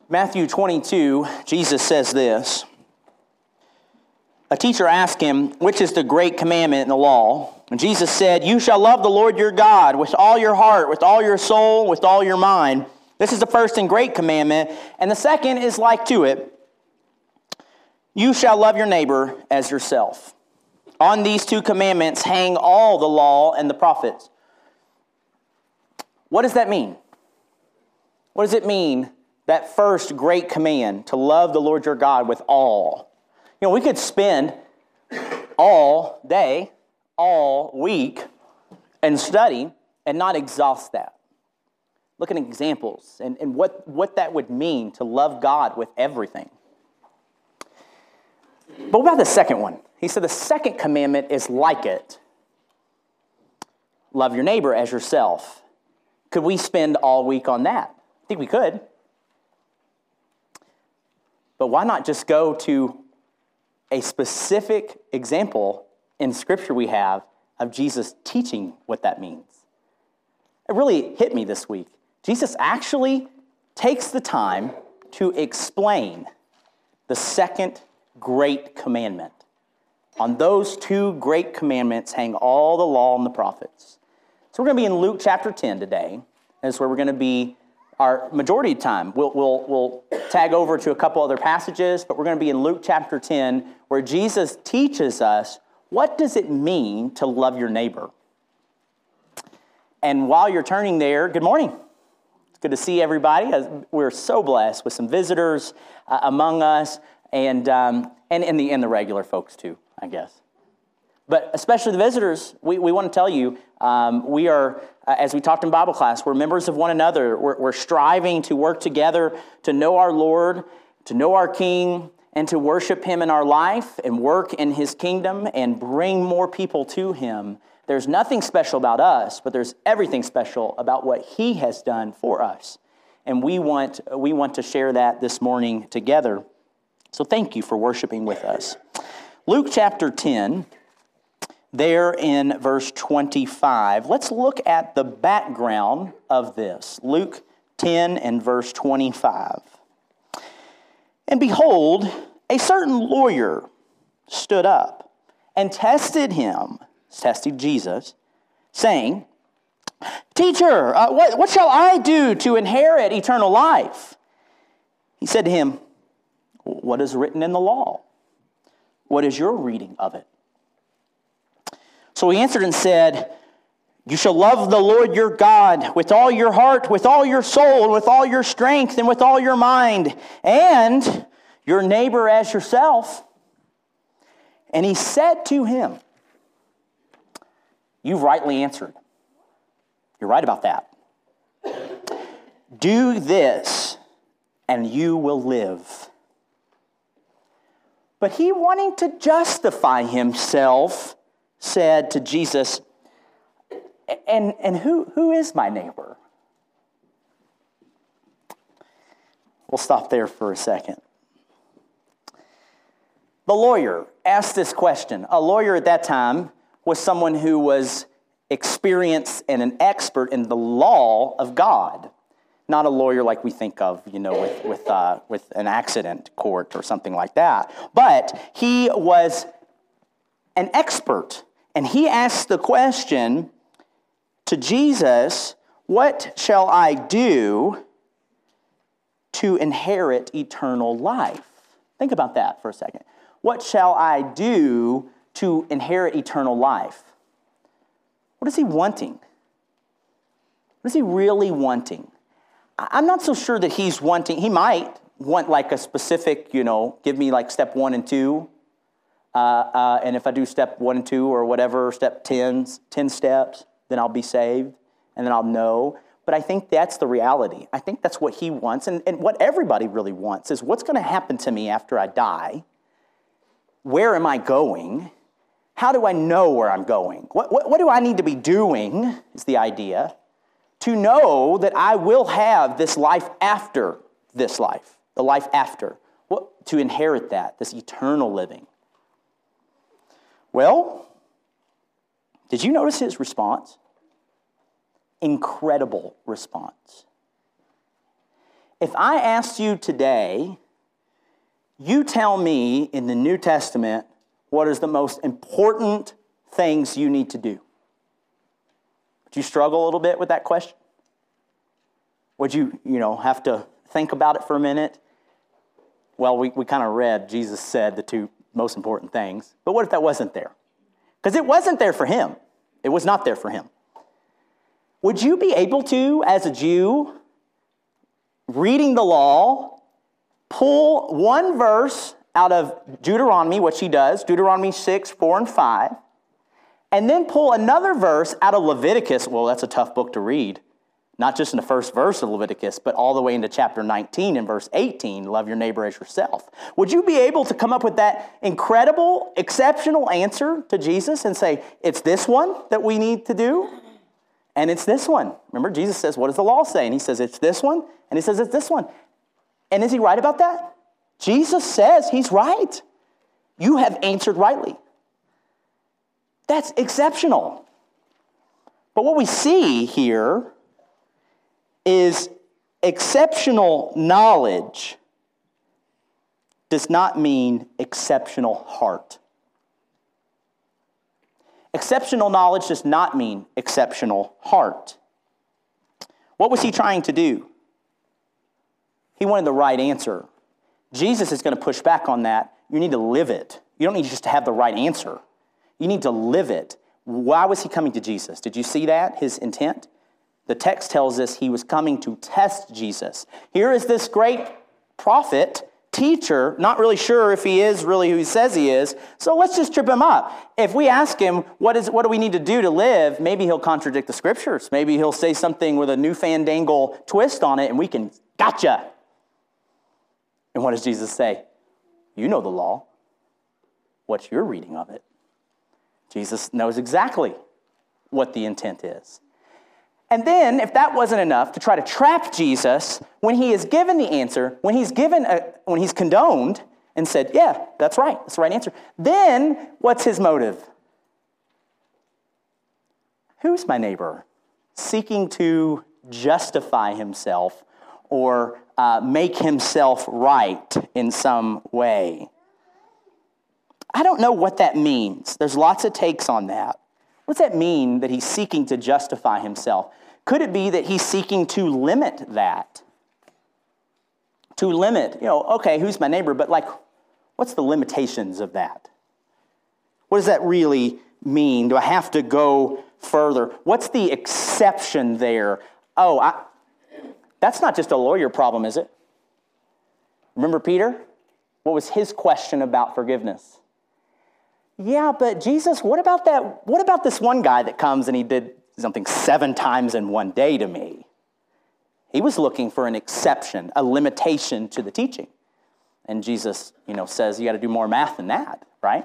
Matthew 22, Jesus says this. A teacher asked him, which is the great commandment in the law? And Jesus said, you shall love the Lord your God with all your heart, with all your soul, with all your mind. This is the first and great commandment. And the second is like to it. You shall love your neighbor as yourself. On these two commandments hang all the law and the prophets. What does that mean? What does it mean, that first great command, to love the Lord your God with all? You know, we could spend all day, all week, and study and not exhaust that. Look at examples and what that would mean to love God with everything. But what about the second one? He said the second commandment is like it. Love your neighbor as yourself. Could we spend all week on that? I think we could. But why not just go to a specific example in Scripture we have of Jesus teaching what that means? It really hit me this week. Jesus actually takes the time to explain the second great commandment. On those two great commandments hang all the law and the prophets. So we're going to be in Luke chapter 10 today. That's where we're going to be our majority of time. We'll tag over to a couple other passages, but we're going to be in Luke chapter 10, where Jesus teaches us, what does it mean to love your neighbor? And while you're turning there, good morning. It's good to see everybody. We're so blessed with some visitors among us, and the regular folks too, I guess. But especially the visitors, we want to tell you, we are, as we talked in Bible class, we're members of one another. We're striving to work together to know our Lord, to know our King, and to worship Him in our life and work in His kingdom and bring more people to Him. There's nothing special about us, but there's everything special about what He has done for us. And we want to share that this morning together. So thank you for worshiping with us. Luke chapter 10, there in verse 25. Let's look at the background of this. Luke 10 and verse 25. And behold, a certain lawyer stood up and tested Jesus, saying, Teacher, what shall I do to inherit eternal life? He said to him, what is written in the law? What is your reading of it? So he answered and said, you shall love the Lord your God with all your heart, with all your soul, with all your strength, and with all your mind, and your neighbor as yourself. And he said to him, you've rightly answered. You're right about that. Do this, and you will live. But he, wanting to justify himself, said to Jesus, and who is my neighbor? We'll stop there for a second. The lawyer asked this question. A lawyer at that time was someone who was experienced and an expert in the law of God. Not a lawyer like we think of, with an accident court or something like that. But he was an expert. And he asked the question to Jesus, what shall I do to inherit eternal life? Think about that for a second. What shall I do to inherit eternal life? What is he wanting? What is he really wanting? I'm not so sure that he's wanting, he might want like a specific, give me like step 1 and 2. And if I do step 1 and 2 or whatever, step 10 steps, then I'll be saved and then I'll know. But I think that's the reality. I think that's what he wants. And what everybody really wants is what's going to happen to me after I die? Where am I going? How do I know where I'm going? What do I need to be doing is the idea to know that I will have this life after this life, the life after, to inherit that, this eternal living. Well, did you notice his response? Incredible response. If I asked you today, you tell me in the New Testament what is the most important things you need to do. Would you struggle a little bit with that question? Would you have to think about it for a minute? Well, we kind of read, Jesus said the two most important things. But what if that wasn't there? Because it wasn't there for him. It was not there for him. Would you be able to, as a Jew, reading the law, pull one verse out of Deuteronomy, which he does, Deuteronomy 6, 4, and 5, and then pull another verse out of Leviticus? Well, that's a tough book to read. Not just in the first verse of Leviticus, but all the way into chapter 19 and verse 18, love your neighbor as yourself. Would you be able to come up with that incredible, exceptional answer to Jesus and say, it's this one that we need to do? And it's this one. Remember, Jesus says, what does the law say? And he says, it's this one. And he says, it's this one. And is he right about that? Jesus says he's right. You have answered rightly. That's exceptional. But what we see here is exceptional knowledge does not mean exceptional heart. Exceptional knowledge does not mean exceptional heart. What was he trying to do? He wanted the right answer. Jesus is going to push back on that. You need to live it. You don't need just to have the right answer. You need to live it. Why was he coming to Jesus? Did you see that, his intent? The text tells us he was coming to test Jesus. Here is this great prophet, teacher, not really sure if he is really who he says he is, so let's just trip him up. If we ask him, what do we need to do to live, maybe he'll contradict the scriptures. Maybe he'll say something with a new fandangle twist on it, and we can, gotcha. And what does Jesus say? You know the law. What's your reading of it? Jesus knows exactly what the intent is. And then, if that wasn't enough, to try to trap Jesus, when he is given the answer, when he's condoned and said, yeah, that's right, that's the right answer, then what's his motive? Who's my neighbor? Seeking to justify himself or make himself right in some way. I don't know what that means. There's lots of takes on that. What's that mean that he's seeking to justify himself? Could it be that he's seeking to limit that? To limit, okay, who's my neighbor? But what's the limitations of that? What does that really mean? Do I have to go further? What's the exception there? That's not just a lawyer problem, is it? Remember Peter? What was his question about forgiveness? Yeah, but Jesus, what about that? What about this one guy that comes and he did something 7 times in one day to me? He was looking for an exception, a limitation to the teaching. And Jesus, says you got to do more math than that, right?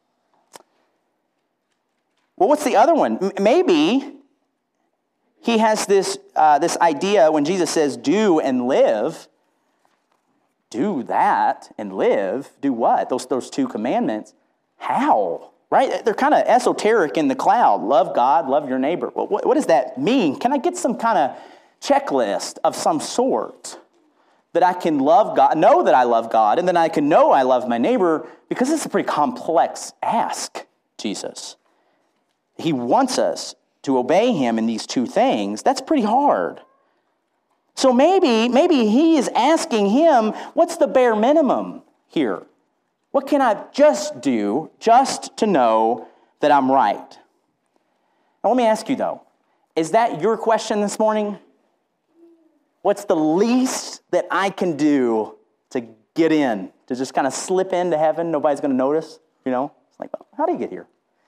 Well, what's the other one? Maybe he has this idea when Jesus says do and live. Do that and live. Do what? Those 2 commandments. How? Right? They're kind of esoteric in the cloud. Love God, love your neighbor. Well, what does that mean? Can I get some kind of checklist of some sort that I can love God, know that I love God, and then I can know I love my neighbor? Because it's a pretty complex ask, Jesus. He wants us to obey him in these 2 things. That's pretty hard. So maybe he is asking him, what's the bare minimum here? What can I just do just to know that I'm right? Now let me ask you though, is that your question this morning? What's the least that I can do to get in, to just kind of slip into heaven? Nobody's going to notice, It's like, how do you get here?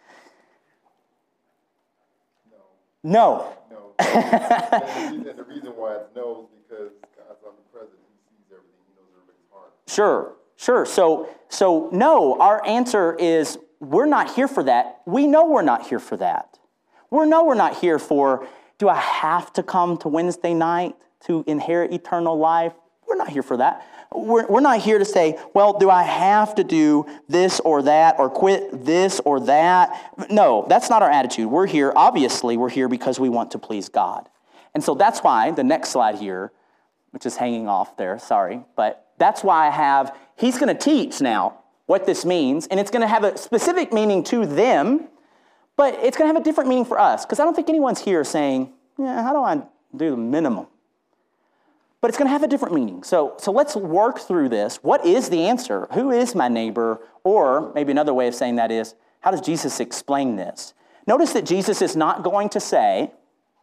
No. And the reason why it's no is because God's omnipresent. He sees everything. He knows everybody's heart. Sure. So no, our answer is we're not here for that. We know we're not here for that. We're not here for, do I have to come to Wednesday night to inherit eternal life? We're not here for that. We're not here to say, well, do I have to do this or that or quit this or that? No, that's not our attitude. We're here, obviously, we're here because we want to please God. And so that's why the next slide here, which is hanging off there, sorry. But that's why he's going to teach now what this means, and it's going to have a specific meaning to them, but it's going to have a different meaning for us, because I don't think anyone's here saying, yeah, how do I do the minimum? But it's going to have a different meaning. So let's work through this. What is the answer? Who is my neighbor? Or maybe another way of saying that is, how does Jesus explain this? Notice that Jesus is not going to say,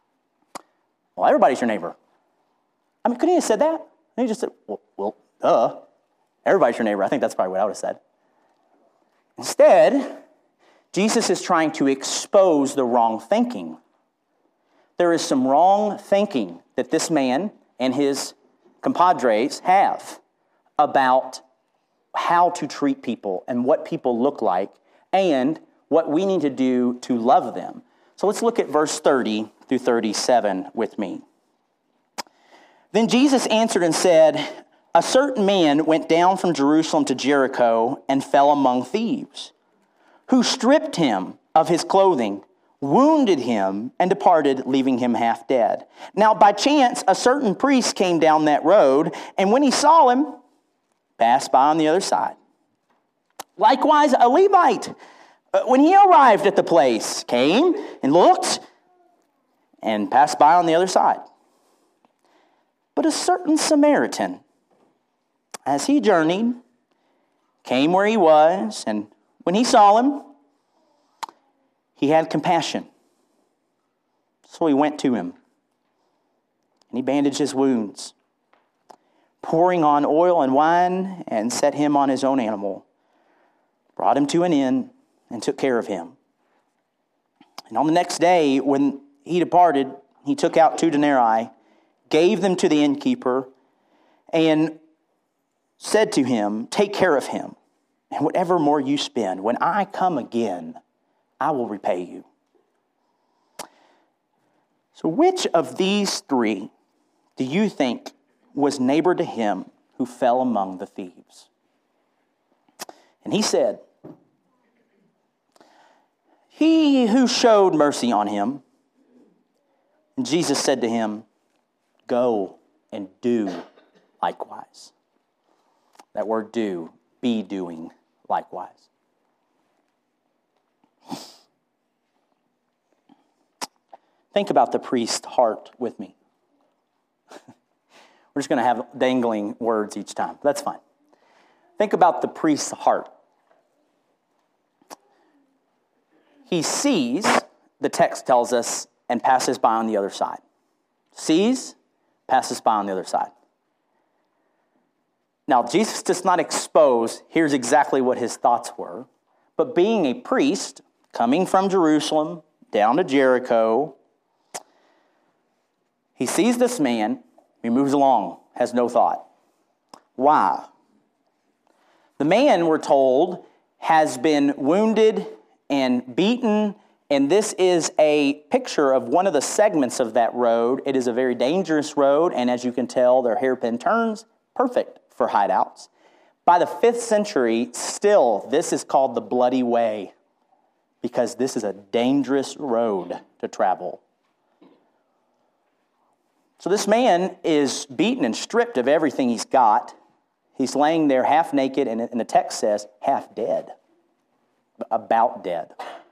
well, everybody's your neighbor. I mean, couldn't he have said that? And he just said, well, duh. Everybody's your neighbor. I think that's probably what I would have said. Instead, Jesus is trying to expose the wrong thinking. There is some wrong thinking that this man and his compadres have about how to treat people and what people look like and what we need to do to love them. So let's look at verse 30 through 37 with me. Then Jesus answered and said, a certain man went down from Jerusalem to Jericho and fell among thieves, who stripped him of his clothing, wounded him, and departed, leaving him half dead. Now, by chance, a certain priest came down that road, and when he saw him, passed by on the other side. Likewise, a Levite, when he arrived at the place, came and looked and passed by on the other side. But a certain Samaritan, as he journeyed, came where he was, and when he saw him, he had compassion. So he went to him, and he bandaged his wounds, pouring on oil and wine, and set him on his own animal, brought him to an inn, and took care of him. And on the next day, when he departed, he took out 2 denarii, gave them to the innkeeper, and said to him, take care of him, and whatever more you spend, when I come again, I will repay you. So which of these 3 do you think was neighbor to him who fell among the thieves? And he said, he who showed mercy on him. And Jesus said to him, go and do likewise. That word do, be doing likewise. Think about the priest's heart with me. We're just going to have dangling words each time. That's fine. Think about the priest's heart. He sees, the text tells us, and passes by on the other side. Sees, passes by on the other side. Now, Jesus does not expose, here's exactly what his thoughts were, but being a priest, coming from Jerusalem down to Jericho, he sees this man, he moves along, has no thought. Why? The man, we're told, has been wounded and beaten, and this is a picture of one of the segments of that road. It is a very dangerous road, and as you can tell, there are hairpin turns, perfect for hideouts. By the 5th century, still, this is called the Bloody Way, because this is a dangerous road to travel. So this man is beaten and stripped of everything he's got. He's laying there half naked, and the text says half dead, about dead.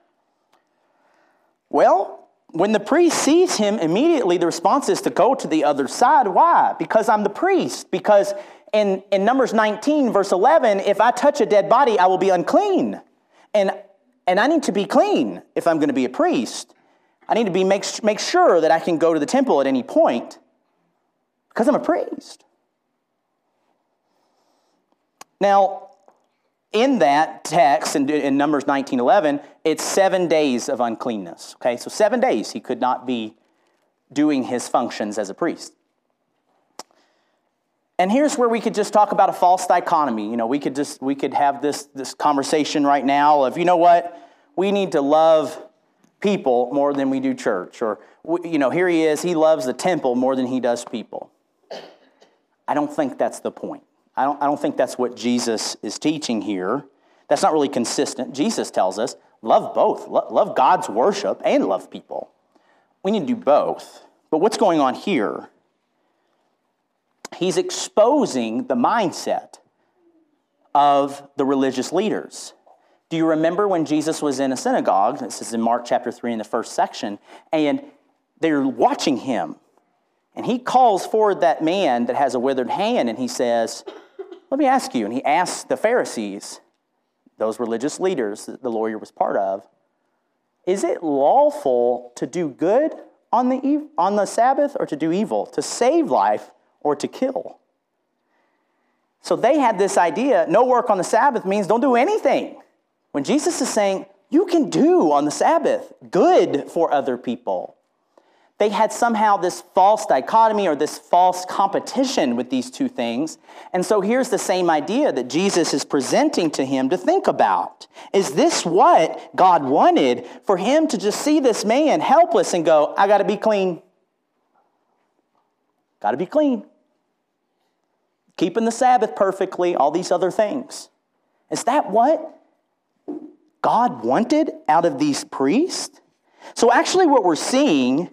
Well, when the priest sees him, immediately the response is to go to the other side. Why? Because I'm the priest. Because in Numbers 19, verse 11, if I touch a dead body, I will be unclean. And I need to be clean if I'm going to be a priest. I need to make sure that I can go to the temple at any point because I'm a priest. Now, in that text, in Numbers 19:11, it's 7 days of uncleanness. Okay, so 7 days he could not be doing his functions as a priest. And here's where we could just talk about a false dichotomy. You know, we could have this conversation right now of, you know what, we need to love people more than we do church. Or, you know, here he is, he loves the temple more than he does people. I don't think that's the point. I don't think that's what Jesus is teaching here. That's not really consistent. Jesus tells us, love both. Love God's worship and love people. We need to do both. But what's going on here he's exposing the mindset of the religious leaders. Do you remember when Jesus was in a synagogue? This is in Mark chapter 3 in the first section. And they're watching him. And he calls forward that man that has a withered hand, and he says, let me ask you. And he asks the Pharisees, those religious leaders that the lawyer was part of, is it lawful to do good on the Sabbath or to do evil, to save life or to kill? So they had this idea, no work on the Sabbath means don't do anything. When Jesus is saying, you can do on the Sabbath good for other people. They had somehow this false dichotomy or this false competition with these two things. And so here's the same idea that Jesus is presenting to him to think about. Is this what God wanted, for him to just see this man helpless and go, I got to be clean. Got to be clean. Keeping the Sabbath perfectly, all these other things. Is that what God wanted out of these priests? So actually what we're seeing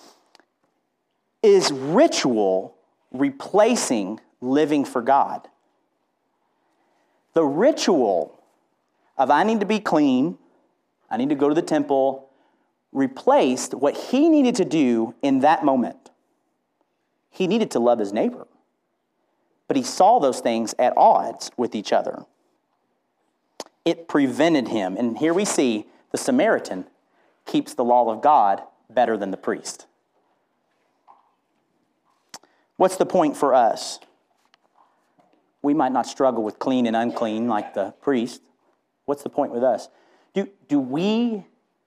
is ritual replacing living for God. The ritual of I need to be clean, I need to go to the temple, replaced what he needed to do in that moment. He needed to love his neighbor. But he saw those things at odds with each other. It prevented him. And here we see the Samaritan keeps the law of God better than the priest. What's the point for us? We might not struggle with clean and unclean like the priest. What's the point with us? Do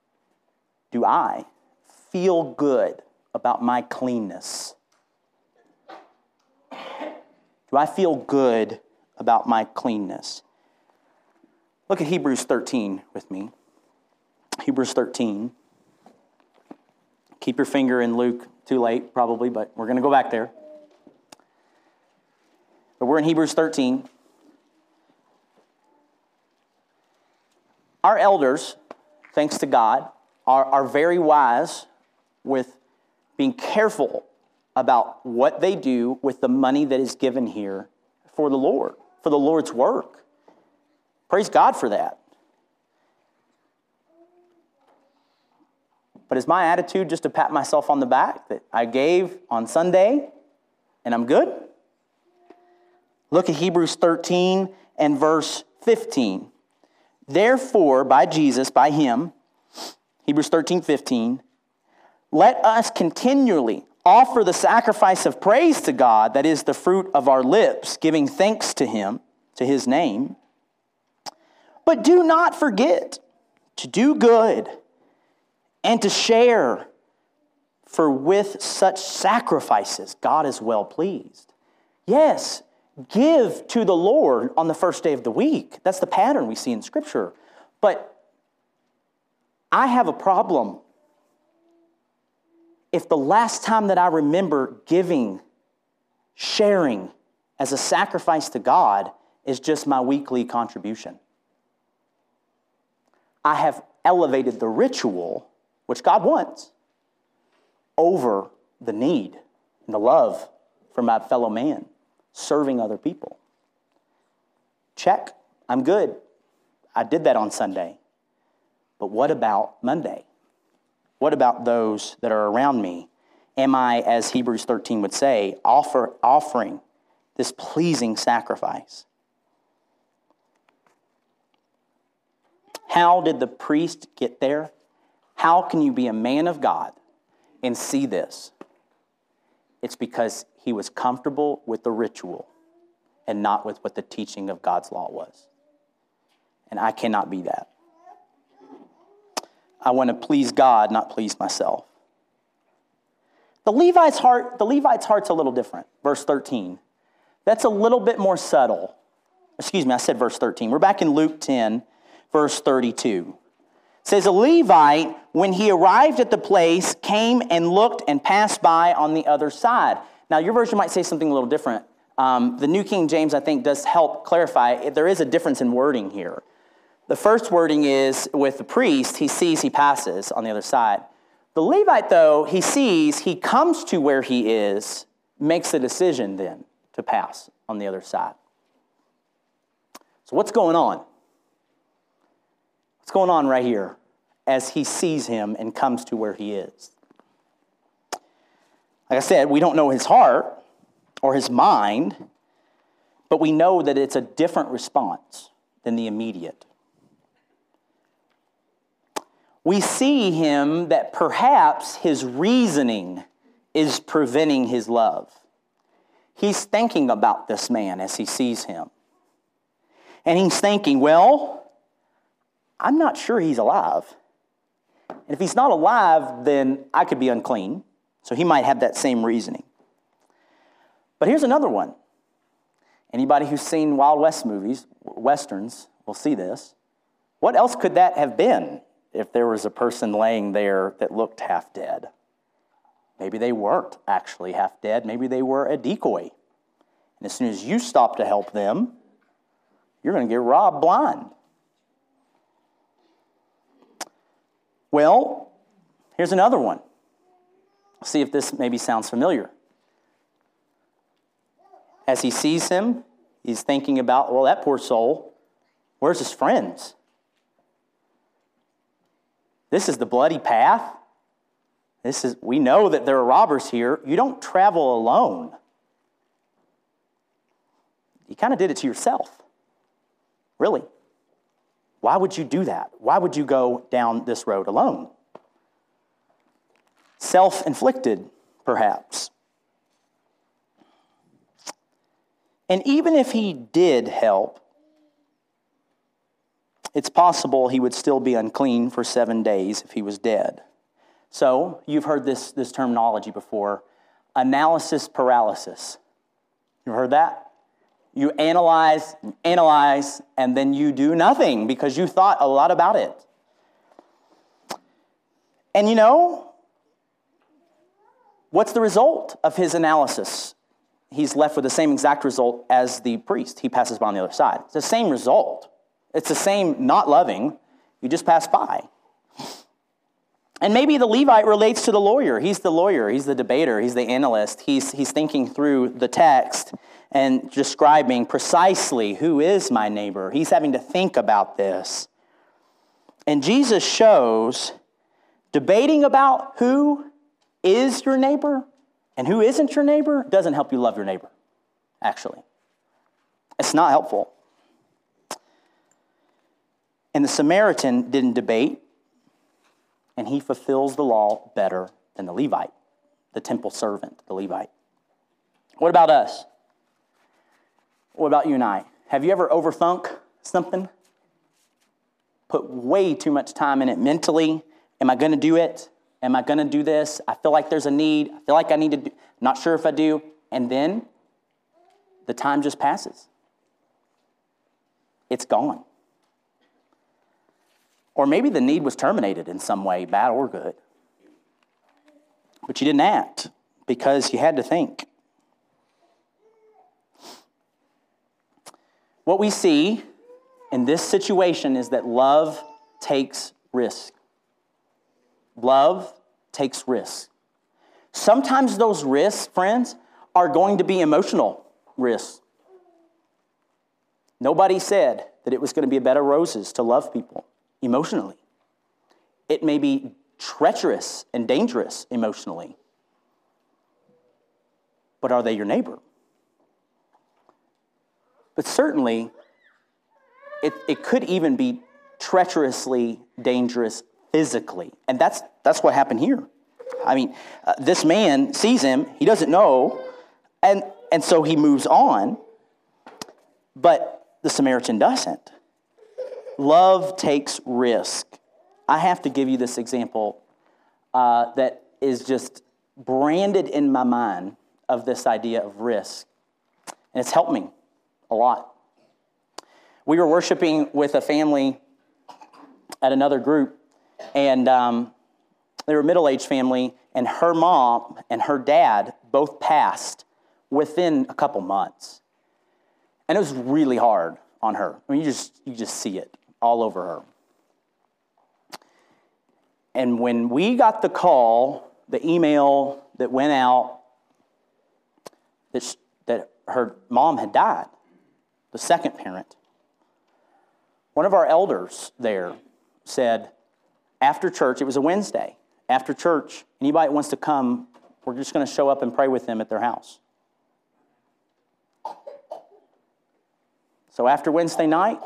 I feel good about my cleanness? Do I feel good about my cleanness? Look at Hebrews 13 with me. Hebrews 13. Keep your finger in Luke. Too late, probably, but we're going to go back there. But we're in Hebrews 13. Our elders, thanks to God, are very wise with being careful about what they do with the money that is given here for the Lord, for the Lord's work. Praise God for that. But is my attitude just to pat myself on the back that I gave on Sunday and I'm good? Look at Hebrews 13 and verse 15. Therefore, by Jesus, by him, Hebrews 13:15, let us continually offer the sacrifice of praise to God, that is the fruit of our lips, giving thanks to him, to his name. But do not forget to do good and to share, for with such sacrifices God is well pleased. Yes, give to the Lord on the first day of the week. That's the pattern we see in Scripture. But I have a problem if the last time that I remember giving, sharing as a sacrifice to God is just my weekly contribution. I have elevated the ritual, which God wants, over the need and the love for my fellow man, serving other people. Check, I'm good. I did that on Sunday. But what about Monday? What about those that are around me? Am I, as Hebrews 13 would say, offering this pleasing sacrifice? How did the priest get there? How can you be a man of God and see this? It's because he was comfortable with the ritual and not with what the teaching of God's law was. And I cannot be that. I want to please God, not please myself. The Levite's heart's a little different. Verse 13. That's a little bit more subtle. Excuse me, I said verse 13. We're back in Luke 10, verse 32. It says, a Levite, when he arrived at the place, came and looked and passed by on the other side. Now, your version might say something a little different. The New King James, I think, does help clarify. There is a difference in wording here. The first wording is with the priest, he sees, he passes on the other side. The Levite, though, he sees, he comes to where he is, makes a decision then. to pass on the other side. So what's going on? What's going on right here as he sees him and comes to where he is? Like I said, we don't know his heart or his mind, but we know that it's a different response than the immediate. We see him that perhaps his reasoning is preventing his love. He's thinking about this man as he sees him. And he's thinking, well, I'm not sure he's alive. And if he's not alive, then I could be unclean. So he might have that same reasoning. But here's another one. Anybody who's seen Wild West movies, Westerns, will see this. What else could that have been if there was a person laying there that looked half dead? Maybe they weren't actually half dead. Maybe they were a decoy. And as soon as you stop to help them, you're going to get robbed blind. Well, here's another one. See if this maybe sounds familiar. As he sees him, he's thinking about, well, that poor soul, where's his friends? This is the bloody path. We know that there are robbers here. You don't travel alone. You kind of did it to yourself. Really. Why would you do that? Why would you go down this road alone? Self-inflicted, perhaps. And even if he did help, it's possible he would still be unclean for 7 days if he was dead. So, you've heard this terminology before, analysis paralysis. You heard that? You analyze, and then you do nothing because you thought a lot about it. And you know, what's the result of his analysis? He's left with the same exact result as the priest. He passes by on the other side. It's the same result. It's the same not loving. You just pass by. And maybe the Levite relates to the lawyer. He's the lawyer. He's the debater. He's the analyst. He's thinking through the text and describing precisely who is my neighbor. He's having to think about this. And Jesus shows debating about who is your neighbor and who isn't your neighbor doesn't help you love your neighbor, actually. It's not helpful. And the Samaritan didn't debate, and he fulfills the law better than the Levite, the temple servant, the Levite. What about us? What about you and I? Have you ever overthunk something? Put way too much time in it mentally. Am I going to do it? Am I going to do this? I feel like there's a need. I feel like I need to do. Not sure if I do. And then the time just passes. It's gone. Or maybe the need was terminated in some way, bad or good. But you didn't act because you had to think. What we see in this situation is that love takes risk. Love takes risks. Sometimes those risks, friends, are going to be emotional risks. Nobody said that it was going to be a bed of roses to love people emotionally. It may be treacherous and dangerous emotionally. But are they your neighbor? But certainly, it could even be treacherously dangerous physically. And that's what happened here. I mean, this man sees him, he doesn't know, and so he moves on. But the Samaritan doesn't. Love takes risk. I have to give you this example that is just branded in my mind of this idea of risk. And it's helped me a lot. We were worshiping with a family at another group, and they were a middle-aged family, and her mom and her dad both passed within a couple months. And it was really hard on her. I mean, you just see it all over her. And when we got the call, the email that went out that her mom had died, the second parent. One of our elders there said, after church, it was a Wednesday, after church, anybody that wants to come, we're just going to show up and pray with them at their house. So after Wednesday night,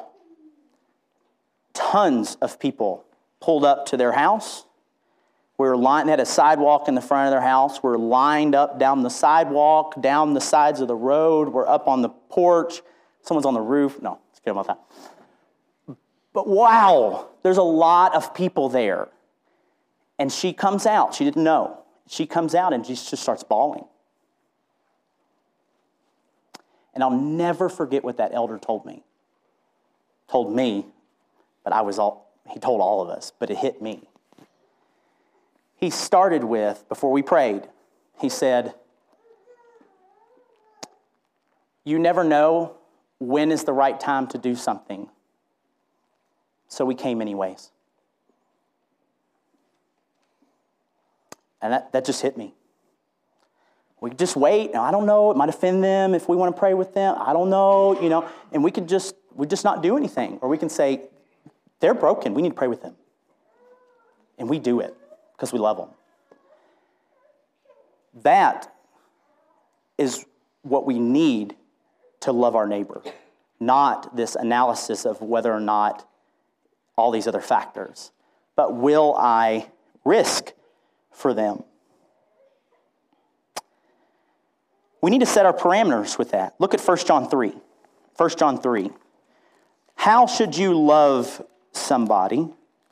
tons of people pulled up to their house. We were lined, had a sidewalk in the front of their house. We're lined up down the sidewalk, down the sides of the road. We're up on the porch. Someone's on the roof. No, let's get them off that. But wow, there's a lot of people there. And she comes out. She didn't know. She comes out and she just starts bawling. And I'll never forget what that elder told me. Told me, but he told all of us, but it hit me. He started with, before we prayed, he said, you never know when is the right time to do something. So we came anyways. And that just hit me. We could just wait. Now, I don't know. It might offend them if we want to pray with them. I don't know, And we just not do anything. Or we can say, they're broken. We need to pray with them. And we do it because we love them. That is what we need to love our neighbor, not this analysis of whether or not all these other factors. But will I risk for them? We need to set our parameters with that. Look at 1 John 3. 1 John 3. How should you love somebody?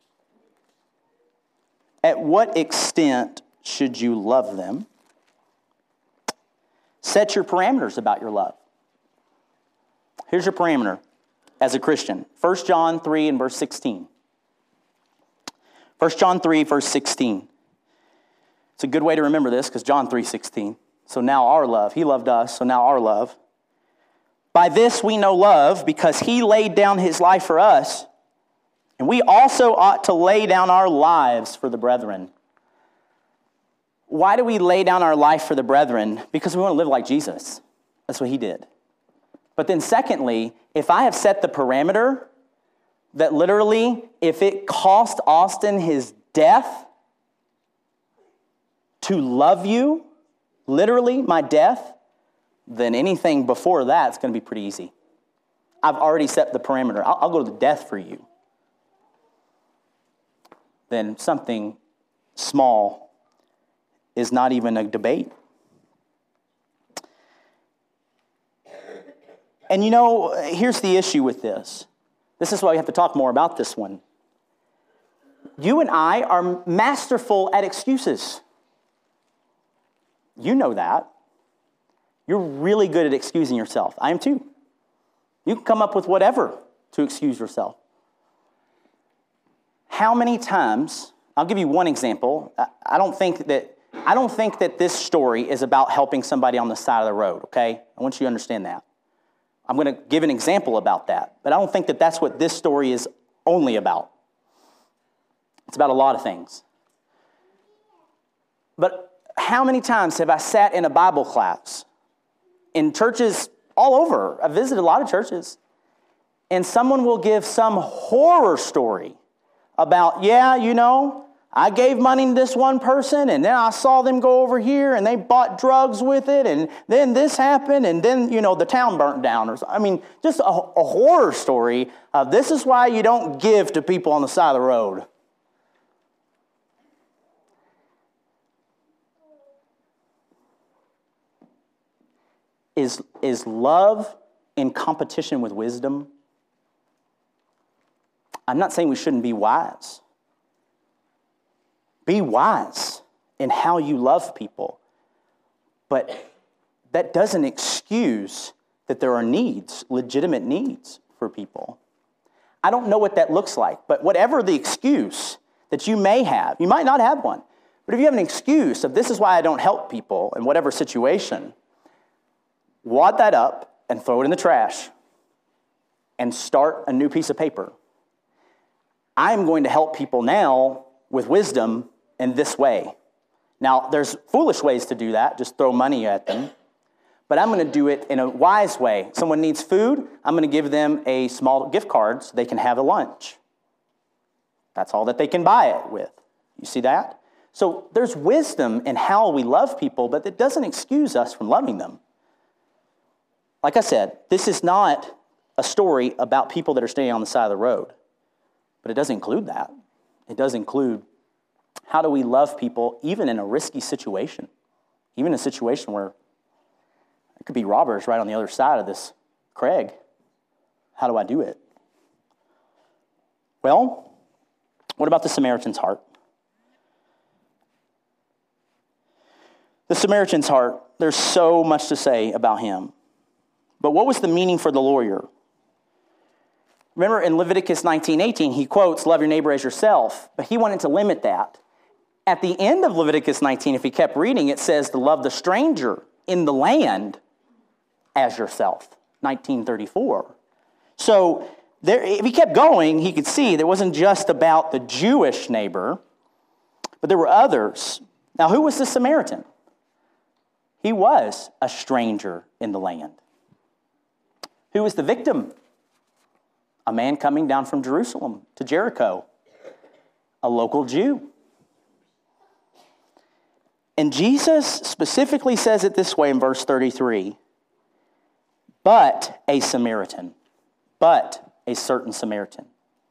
At what extent should you love them? Set your parameters about your love. Here's your parameter as a Christian. 1 John 3 and verse 16. 1 John 3, verse 16. It's a good way to remember this because John 3:16. So now our love. He loved us, so now our love. By this we know love because he laid down his life for us, and we also ought to lay down our lives for the brethren. Why do we lay down our life for the brethren? Because we want to live like Jesus. That's what he did. But then secondly, if I have set the parameter that literally, if it cost Austin his death to love you, literally my death, then anything before that is going to be pretty easy. I've already set the parameter. I'll go to the death for you. Then something small is not even a debate. And here's the issue with this. This is why we have to talk more about this one. You and I are masterful at excuses. You know that. You're really good at excusing yourself. I am too. You can come up with whatever to excuse yourself. How many times, I'll give you one example. I don't think that this story is about helping somebody on the side of the road, okay? I want you to understand that. I'm going to give an example about that, but I don't think that that's what this story is only about. It's about a lot of things. But how many times have I sat in a Bible class in churches all over? I've visited a lot of churches, and someone will give some horror story about, I gave money to this one person, and then I saw them go over here, and they bought drugs with it, and then this happened, and then, the town burnt down. Just a horror story of this is why you don't give to people on the side of the road. Is love in competition with wisdom? I'm not saying we shouldn't be wise. Be wise in how you love people. But that doesn't excuse that there are needs, legitimate needs for people. I don't know what that looks like, but whatever the excuse that you may have, you might not have one, but if you have an excuse of this is why I don't help people in whatever situation, wad that up and throw it in the trash and start a new piece of paper. I'm going to help people now with wisdom in this way. Now, there's foolish ways to do that, just throw money at them. but I'm going to do it in a wise way. Someone needs food, I'm going to give them a small gift card so they can have a lunch. That's all that they can buy it with. You see that? So there's wisdom in how we love people, but it doesn't excuse us from loving them. Like I said, this is not a story about people that are standing on the side of the road, but it does include that. It does include how do we love people even in a risky situation, even a situation where it could be robbers right on the other side of this Craig. How do I do it? Well, what about the Samaritan's heart? The Samaritan's heart, there's so much to say about him. But what was the meaning for the lawyer? Remember in Leviticus 19:18, he quotes, love your neighbor as yourself, but he wanted to limit that. At the end of Leviticus 19, if he kept reading, it says to love the stranger in the land as yourself, 1934. So there, if he kept going, he could see there wasn't just about the Jewish neighbor, but there were others. Now, who was the Samaritan? He was a stranger in the land. Who was the victim? A man coming down from Jerusalem to Jericho, a local Jew. And Jesus specifically says it this way in verse 33, but a Samaritan, but a certain Samaritan.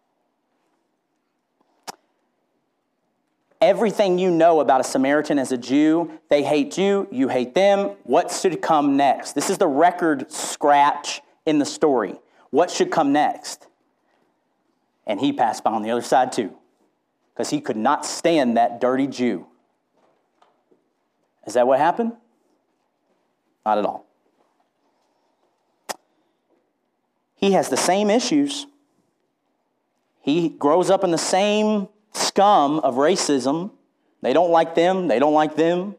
Everything you know about a Samaritan as a Jew, they hate you, you hate them. What should come next? This is the record scratch in the story. What should come next? And he passed by on the other side too, because he could not stand that dirty Jew. Is that what happened? Not at all. He has the same issues. He grows up in the same scum of racism. They don't like them. They don't like them.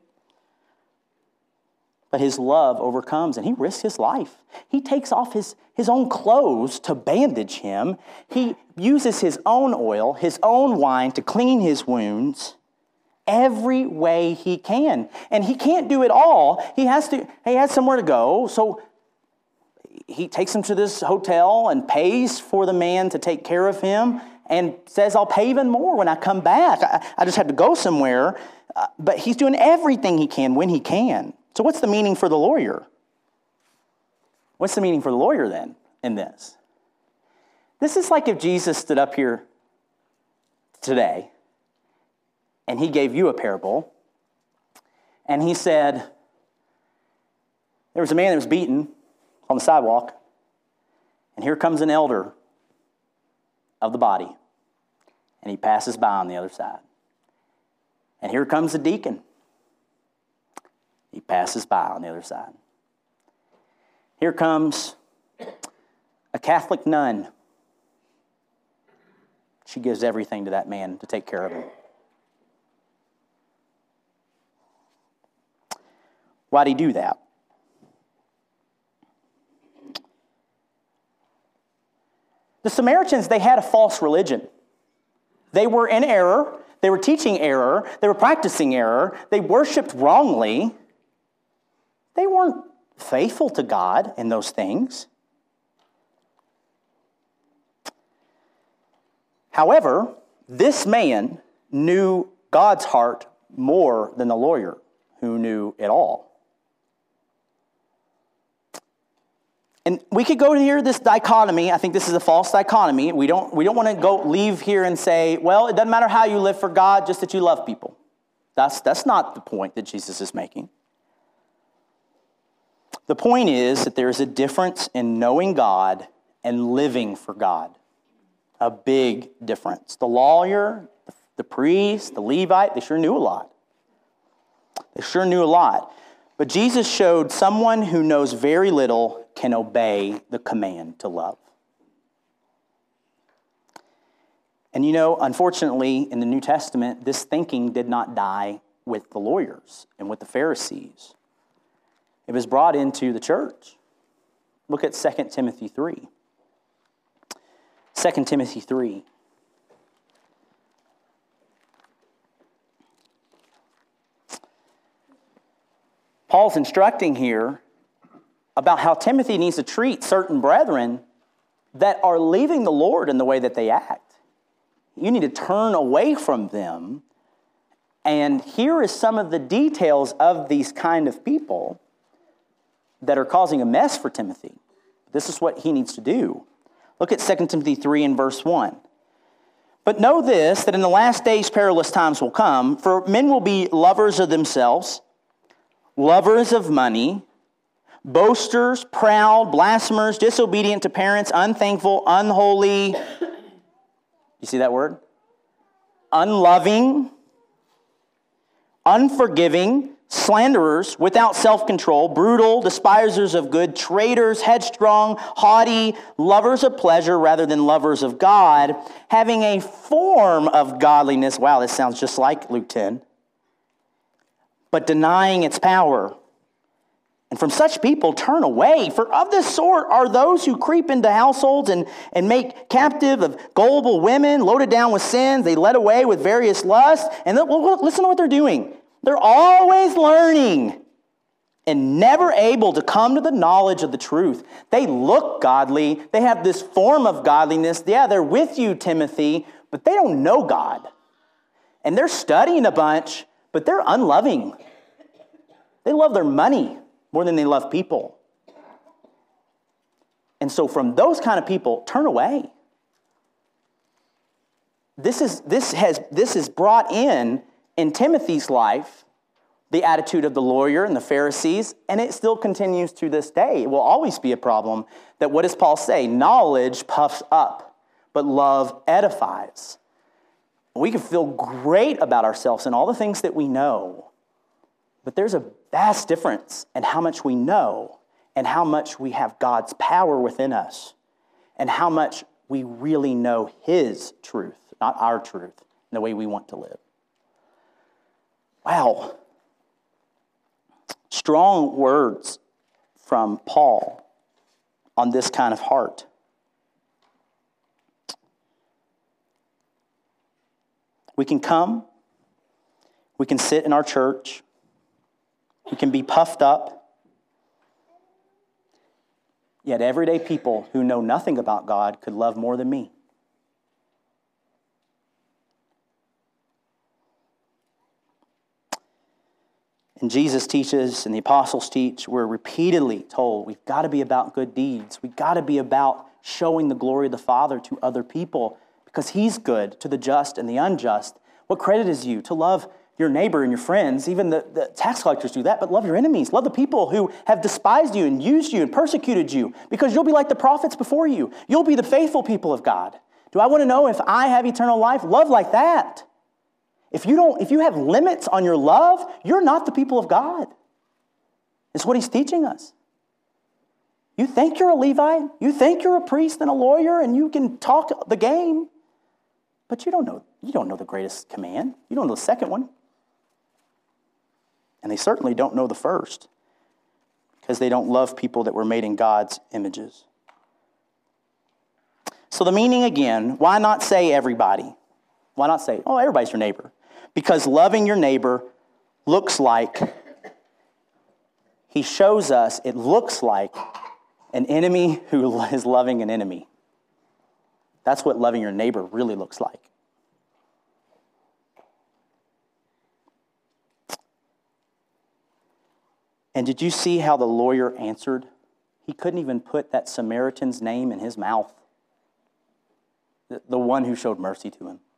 But his love overcomes, and he risks his life. He takes off his own clothes to bandage him. He uses his own oil, his own wine to clean his wounds every way he can. And he can't do it all. He has somewhere to go, so he takes him to this hotel and pays for the man to take care of him and says, I'll pay even more when I come back. I just have to go somewhere. But he's doing everything he can when he can. So what's the meaning for the lawyer? What's the meaning for the lawyer then in this? This is like if Jesus stood up here today and he gave you a parable and he said, there was a man that was beaten on the sidewalk, and here comes an elder of the body, and he passes by on the other side. And here comes a deacon. He passes by on the other side. Here comes a Catholic nun. She gives everything to that man to take care of him. Why'd he do that? The Samaritans, they had a false religion. They were in error. They were teaching error. They were practicing error. They worshiped wrongly. They weren't faithful to God in those things. However, this man knew God's heart more than the lawyer who knew it all. And we could go here, this dichotomy. I think this is a false dichotomy. We don't want to leave here and say, well, it doesn't matter how you live for God, just that you love people. That's not the point that Jesus is making. The point is that there is a difference in knowing God and living for God. A big difference. The lawyer, the priest, the Levite, they sure knew a lot. They sure knew a lot. But Jesus showed someone who knows very little can obey the command to love. And you know, unfortunately, in the New Testament, this thinking did not die with the lawyers and with the Pharisees. It was brought into the church. Look at 2 Timothy 3. 2 Timothy 3. Paul's instructing here about how Timothy needs to treat certain brethren that are leaving the Lord in the way that they act. You need to turn away from them. And here is some of the details of these kind of people that are causing a mess for Timothy. This is what he needs to do. Look at 2 Timothy 3 and verse 1. But know this, that in the last days perilous times will come, for men will be lovers of themselves, lovers of money, boasters, proud, blasphemers, disobedient to parents, unthankful, unholy. You see that word? Unloving, unforgiving, slanderers, without self-control, brutal, despisers of good, traitors, headstrong, haughty, lovers of pleasure rather than lovers of God, having a form of godliness. Wow, this sounds just like Luke 10. But denying its power. And from such people turn away, for of this sort are those who creep into households and make captive of gullible women, loaded down with sins, they led away with various lusts. And listen to what they're doing. They're always learning and never able to come to the knowledge of the truth. They look godly. They have this form of godliness. Yeah, they're with you, Timothy, but they don't know God. And they're studying a bunch, but they're unloving. They love their money more than they love people. And so from those kind of people, turn away. This has brought in Timothy's life, the attitude of the lawyer and the Pharisees, and it still continues to this day. It will always be a problem that, what does Paul say? Knowledge puffs up, but love edifies. We can feel great about ourselves and all the things that we know, but there's a vast difference in how much we know and how much we have God's power within us and how much we really know His truth, not our truth, and the way we want to live. Wow. Strong words from Paul on this kind of heart. We can come, we can sit in our church, we can be puffed up, yet everyday people who know nothing about God could love more than me. And Jesus teaches and the apostles teach, we're repeatedly told we've got to be about good deeds. We've got to be about showing the glory of the Father to other people because He's good to the just and the unjust. What credit is you to love your neighbor and your friends? Even the tax collectors do that, but love your enemies. Love the people who have despised you and used you and persecuted you, because you'll be like the prophets before you. You'll be the faithful people of God. Do I want to know if I have eternal life? Love like that. If you have limits on your love, you're not the people of God. It's what He's teaching us. You think you're a Levite, you think you're a priest and a lawyer, and you can talk the game, but you don't know the greatest command. You don't know the second one. And they certainly don't know the first, because they don't love people that were made in God's images. So the meaning again, why not say everybody? Why not say, oh, everybody's your neighbor? Because loving your neighbor looks like, He shows us, it looks like an enemy who is loving an enemy. That's what loving your neighbor really looks like. And did you see how the lawyer answered? He couldn't even put that Samaritan's name in his mouth. The one who showed mercy to him.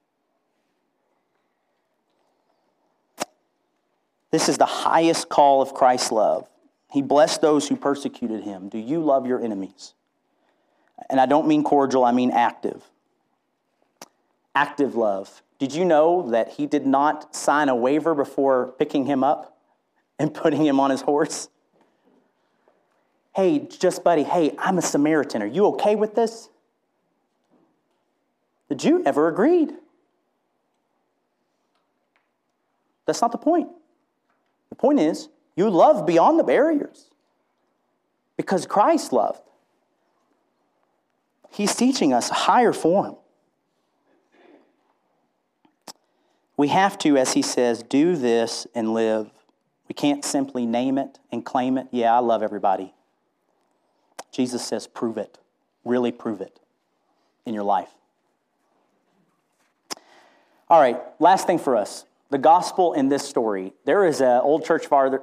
This is the highest call of Christ's love. He blessed those who persecuted Him. Do you love your enemies? And I don't mean cordial, I mean active. Active love. Did you know that He did not sign a waiver before picking him up and putting him on his horse? Hey, buddy, hey, I'm a Samaritan. Are you okay with this? The Jew never agreed. That's not the point. The point is, you love beyond the barriers because Christ loved. He's teaching us a higher form. We have to, as He says, do this and live. We can't simply name it and claim it. Yeah, I love everybody. Jesus says, prove it. Really prove it in your life. All right, last thing for us. The gospel in this story. There is an old church father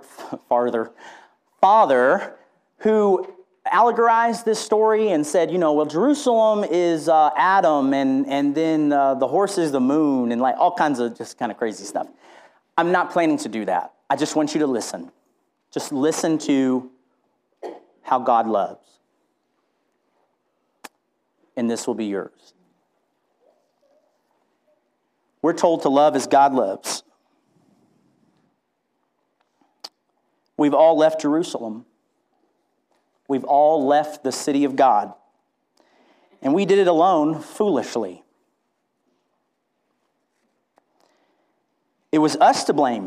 who allegorized this story and said, well, Jerusalem is Adam, and then the horse is the moon, and like all kinds of just kind of crazy stuff. I'm not planning to do that. I just want you to listen. Just listen to how God loves. And this will be yours. We're told to love as God loves. We've all left Jerusalem. We've all left the city of God. And we did it alone foolishly. It was us to blame.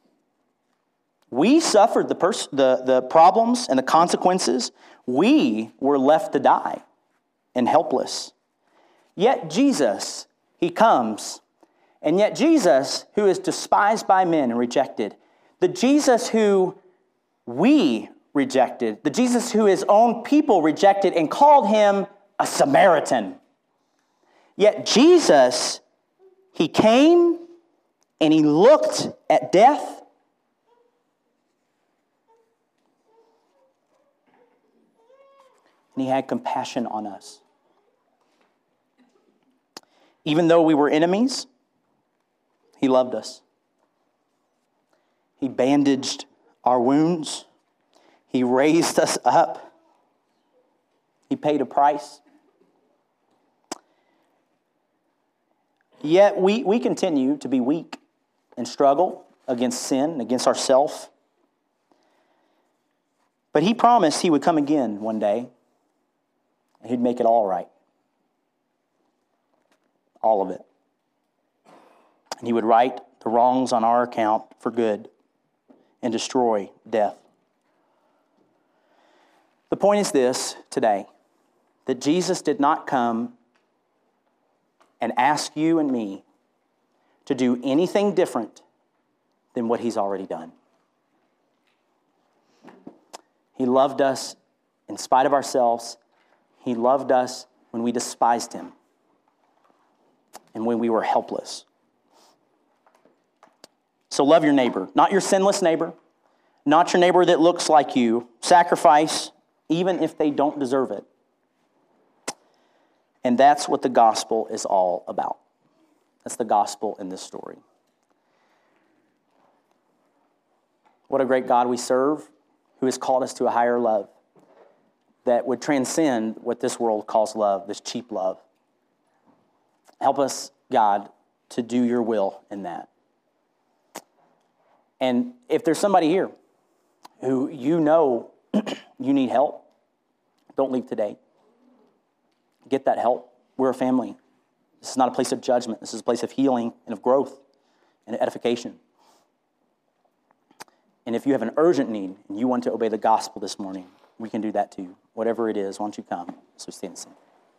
We suffered the problems and the consequences. We were left to die and helpless. Yet Jesus, he comes. And yet Jesus, who is despised by men and rejected, the Jesus who we rejected, the Jesus who his own people rejected and called him a Samaritan. Yet Jesus, he came and he looked at death. And he had compassion on us. Even though we were enemies, he loved us. He bandaged our wounds. He raised us up. He paid a price. Yet we continue to be weak and struggle against sin, against ourselves. But he promised he would come again one day, and he'd make it all right. All of it. And he would right the wrongs on our account for good and destroy death. The point is this today, that Jesus did not come and ask you and me to do anything different than what he's already done. He loved us in spite of ourselves. He loved us when we despised him and when we were helpless. So love your neighbor, not your sinless neighbor, not your neighbor that looks like you. Sacrifice, even if they don't deserve it. And that's what the gospel is all about. That's the gospel in this story. What a great God we serve, who has called us to a higher love that would transcend what this world calls love, this cheap love. Help us, God, to do your will in that. And if there's somebody here who you know you need help, don't leave today. Get that help. We're a family. This is not a place of judgment. This is a place of healing and of growth and edification. And if you have an urgent need and you want to obey the gospel this morning, we can do that too. Whatever it is, why don't you come? So stand and sing.